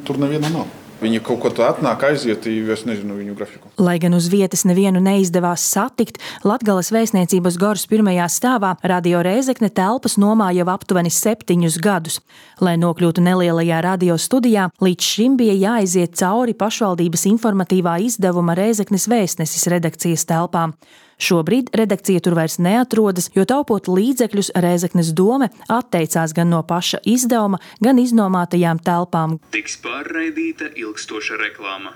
Tur neviena nav. Viņi kaut ko tā atnāk, aiziet, es nezinu viņu grafiku. Lai gan uz vietas nevienu neizdevās satikt, Latgales vēstniecības Goras pirmajā stāvā Radio Rēzekne telpas nomāja jau aptuveni 7 gadus. Lai nokļūtu nelielajā radio studijā, līdz šim bija jāaiziet cauri pašvaldības informatīvā izdevuma Rēzeknes vēstnesis redakcijas telpām. Šobrīd redakcija tur vairs neatrodas, jo taupot līdzekļus Rēzeknes dome atteicās gan no paša izdevuma, gan iznomātajām telpām. Tiks pārraidīta ilgstoša reklāma.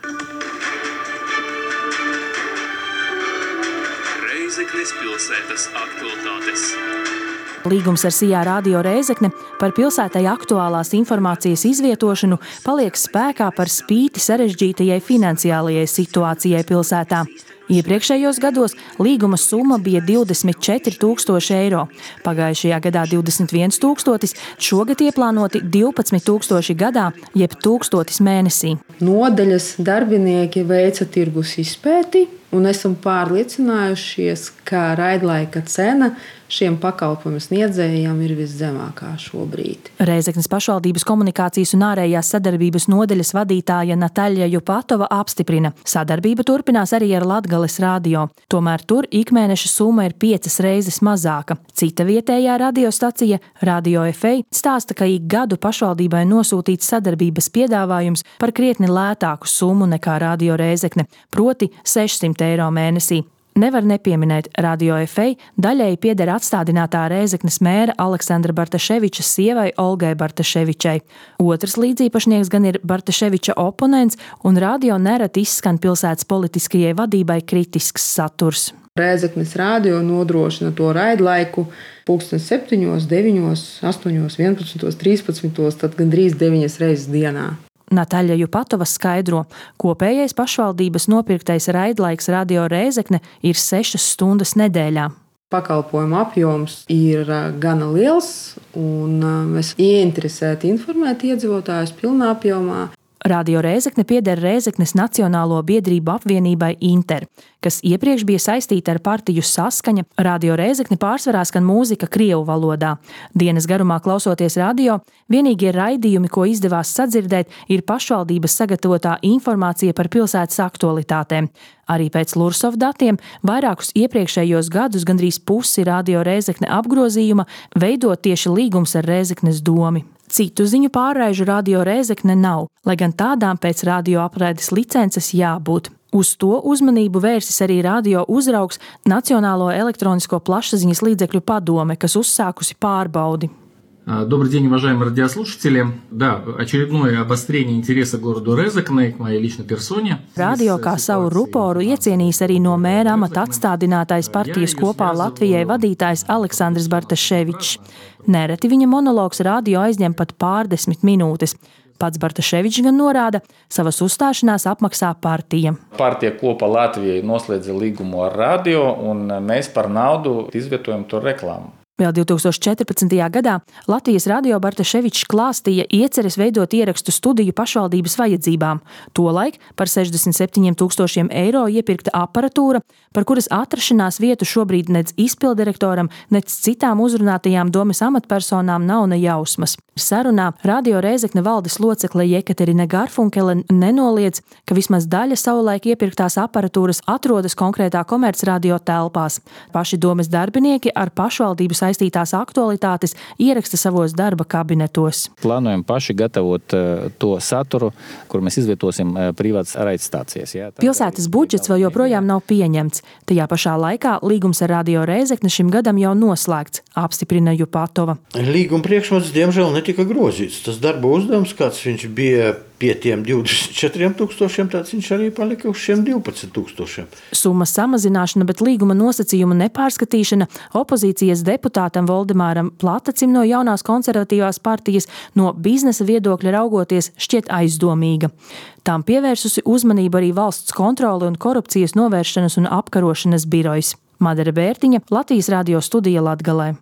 Rēzeknes pilsētas aktualitātes. Līgums ar Sijā Radio Rēzekne par pilsētai aktuālās informācijas izvietošanu paliek spēkā par spīti sarežģītajai finansiālajai situācijai pilsētā. Iepriekšējos gados līguma summa bija 24 000 eiro, pagājušajā gadā 21 000, šogad ieplānoti 12 000 gadā, jeb 1000 mēnesī. Nodaļas darbinieki veica tirgus izpēti un esam pārliecinājušies, ka raidlaika cena šiem pakalpojumu sniedzējiem ir viszemākā šobrīd. Rēzeknes pašvaldības komunikācijas un ārējās sadarbības nodaļas vadītāja Nataļa Jupatova apstiprina, sadarbība turpinās arī ar Latgales radio. Tomēr tur ikmēneša summa ir 5 reizes mazāka. Cita vietējā radiostacija, Radio FA, stāsta, ka ik gadu pašvaldībai nosūtīts sadarbības piedāvājums par krietni lētāku summu nekā Radio Rēzekne, proti 600 eiro mēnesī. Nevar nepieminēt, Radio FA daļēji pieder atstādinātā Rēzeknes mēra Aleksandra Bartaševiča sievai Olgai Bartaševičai. Otrs līdzīpašnieks gan ir Bartaševiča oponents, un radio nereti izskan pilsētas politiskajai vadībai kritisks saturs. Rēzeknes radio nodrošina to raidlaiku 7, 9, 8, 11, 13, tad gandrīz 9 reizes dienā. Nataļa Jupatova skaidro, kopējais pašvaldības nopirktais raidlaiks Radio Rēzekne ir 6 stundas nedēļā. Pakalpojuma apjoms ir gana liels, un mēs ieinteresēti informēt iedzīvotājus pilnā apjomā. Radio Rēzekne pieder Rēzeknes Nacionālo biedrību apvienībai Inter, kas iepriekš bija saistīta ar partiju Saskaņa. Radio Rēzekne pārsvarā skan mūzika krievu valodā. Dienas garumā klausoties radio, vienīgie raidījumi, ko izdevās sadzirdēt, ir pašvaldības sagatavotā informācija par pilsētas aktualitātēm. Arī pēc Lursov datiem vairākus iepriekšējos gadus gandrīz pusi Radio Rēzekne apgrozījuma veido tieši līgums ar Rēzeknes domi. Citu ziņu pārraižu Radio Rēzekne nav, lai gan tādām pēc radio apraides licences jābūt. Uz to uzmanību vērsis arī radio uzraugs Nacionālo elektronisko plašsaziņas līdzekļu padome, kas uzsākusi pārbaudi. Добрый день, уважаемые радиослушатели. Да, очередное обострение интереса к городу Рēzeknei, к моей личной персоне. Radio kā savu ruporu iecienīs arī no mēra amata atstādinātais partijas Kopā Latvijai vadītājs Aleksandrs Bartaševičs. Nereti viņa monologs radio aizņem pat pārdesmit minūtes. Pats Bartaševičs gan norāda, savas uzstāšanās apmaksā partija. Partija Kopā Latvijai noslēdza līgumu ar radio, un mēs par naudu izvietojam to reklāmu. Vēl 2014. gadā Latvijas radio Bartaševičs klāstīja ieceres veidot ierakstu studiju pašvaldības vajadzībām. Tolaik par 67 000 eiro iepirkta aparatūra, par kuras atrašanās vietu šobrīd nec izpildirektoram, nec citām uzrunātajām domes amatpersonām nav ne jausmas. Sarunā Radio Rēzekne valdes locekle Jekaterina Garfunkele nenoliedz, ka vismaz daļa savulaik iepirktās aparatūras atrodas konkrētā komercradio telpās. Paši domes darbinieki ar pašvaldību saistītās aktualitātes ieraksta savos darba kabinetos. Plānojam paši gatavot to saturu, kur mēs izvietosim privātas raidstācijas. Pilsētas budžets vēl joprojām nav pieņemts. Tajā pašā laikā līgums ar Radio Rēzekne šim gadam jau noslēgts, apstiprina Jupatova. Līguma priekšmets diemžēl netika grozīts. Tas darba uzdevums, kāds viņš bija pie tiem 24 000, tāds viņš arī palika uz šiem 12 000. Summas samazināšana, bet līguma nosacījumu nepārskatīšana opozīcijas deputātam Voldemāram Platacim no jaunās konservatīvās partijas no biznesa viedokļa raugoties šķiet aizdomīga. Tām pievērsusi uzmanību arī valsts kontrole un korupcijas novēršanas un apkarošanas birojs. Madara Bērtiņa, Latvijas radio studija Latgalē.